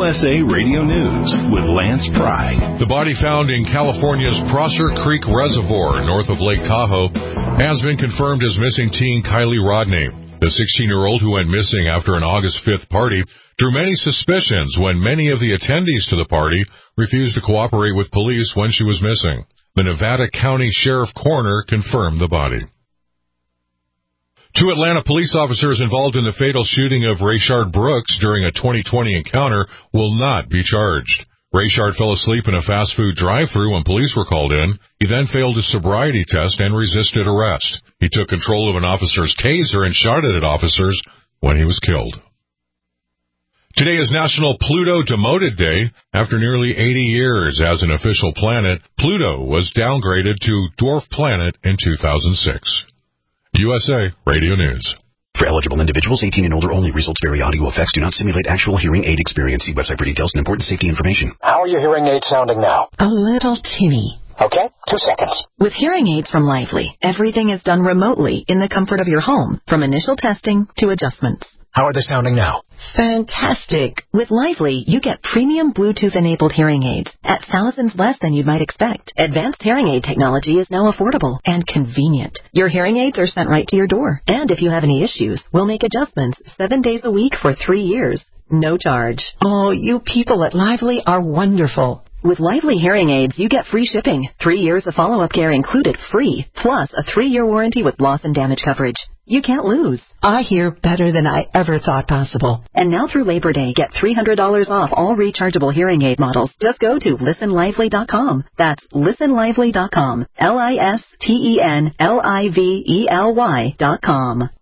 USA Radio News with Lance Pry. The body found in California's Prosser Creek Reservoir north of Lake Tahoe has been confirmed as missing teen Kylie Rodney. The 16-year-old who went missing after an August 5th party drew many suspicions when many of the attendees to the party refused to cooperate with police when she was missing. The Nevada County Sheriff Coroner confirmed the body. 2 Atlanta police officers involved in the fatal shooting of Rayshard Brooks during a 2020 encounter will not be charged. Rayshard fell asleep in a fast food drive-thru when police were called in. He then failed his sobriety test and resisted arrest. He took control of an officer's taser and shot it at officers when he was killed. Today is National Pluto Demoted Day. After nearly 80 years as an official planet, Pluto was downgraded to dwarf planet in 2006. USA Radio News. For eligible individuals, 18 and older only. Results vary. Audio effects do not simulate actual hearing aid experience. See website for details and important safety information. How are your hearing aids sounding now? A little tinny. Okay, 2 seconds. With hearing aids from Lively, everything is done remotely in the comfort of your home, from initial testing to adjustments. How are they sounding now? Fantastic. With Lively, you get premium Bluetooth-enabled hearing aids at thousands less than you might expect. Advanced hearing aid technology is now affordable and convenient. Your hearing aids are sent right to your door. And if you have any issues, we'll make adjustments 7 days a week for 3 years. No charge. Oh, you people at Lively are wonderful. With Lively hearing aids, you get free shipping, 3 years of follow-up care included free, plus a 3-year warranty with loss and damage coverage. You can't lose. I hear better than I ever thought possible. And now through Labor Day, get $300 off all rechargeable hearing aid models. Just go to listenlively.com. That's listenlively.com. LISTENLIVELY.com.